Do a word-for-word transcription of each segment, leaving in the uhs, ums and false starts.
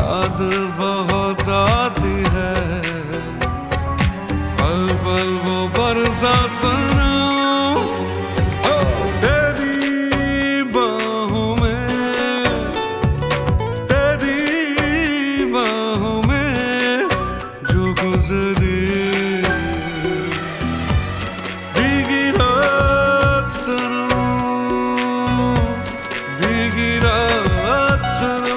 याद बहुत आती है, पल पल वो बरसात सनम, ओ तेरी बाहों में, तेरी बाहों में जो गुजरी भीगी रात सनम, भीगी रात सनम।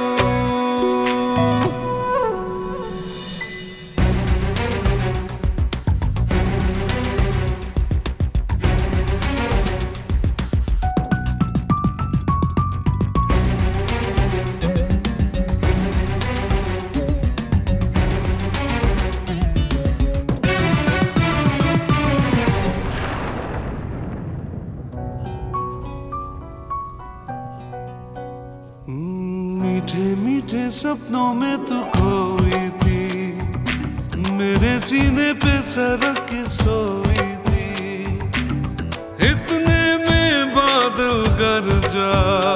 मीठे मीठे सपनों में तू खोई थी, मेरे सीने पे सरक के सोई थी, इतने में बादल गरजा,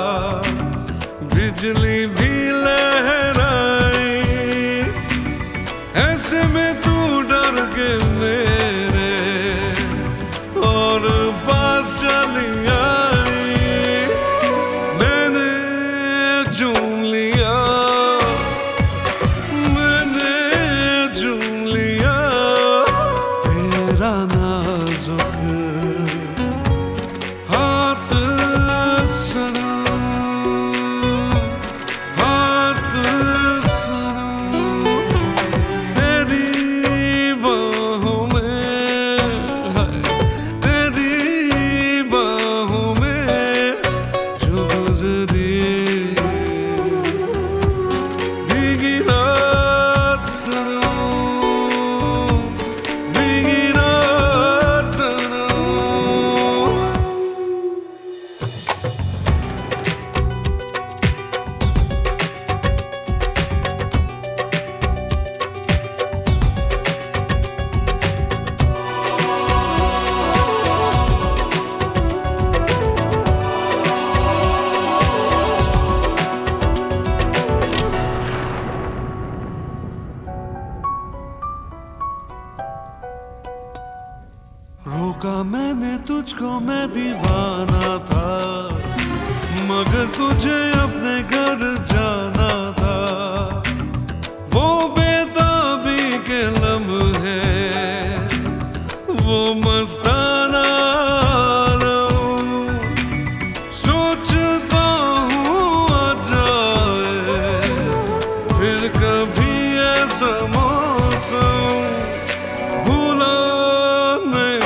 बिजली भी लहराई, ऐसे में तू डर के मेरे और पास चली आई, मैंने चूम लिया, मैंने चूम लिया तेरा नाजुक हाथ सनम, हाथ सनम, तेरी बाहों में, तेरी बाहों में जो गुजरी भीगी रात सनम, भीगी रात सनम। रोका मैंने तुझको, मैं दीवाना था, मगर तुझे अपने घर जाना था, वो बेताबी के लम्हे, वो मस्ताना आलम, सोचता हूँ आ जाए फिर कभी ऐसा मौसम, भूला नहीं